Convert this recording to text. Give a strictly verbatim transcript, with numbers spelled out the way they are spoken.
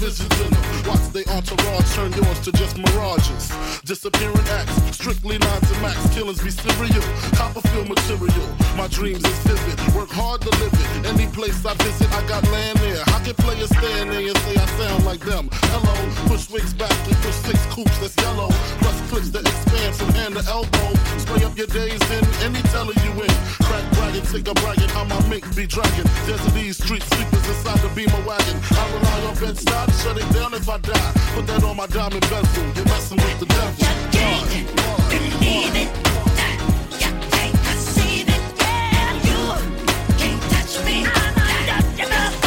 visions in them. Watch they entourage turn yours to just mirages. Disappearing acts, strictly nines and max. Killings be serial, Copperfield material. My dreams is vivid, work hard to live it. Any place I visit, I got land there. I can play a stand there and say I sound like them. Hello, push wigs back and push six coops that's yellow. Plus clips that expand from hand to elbow. Spray up your days in any teller you in. Crack bragging, take a bragging, how my mink be dragging. Desert these street sleepers inside the beamer wagon. I rely on Bed-Stuy to shut it down if I die. Put that on my diamond bezel, you're messing with the devil. You can't believe it. You can't conceive it. Yeah, you can't touch me. I'm undetectable.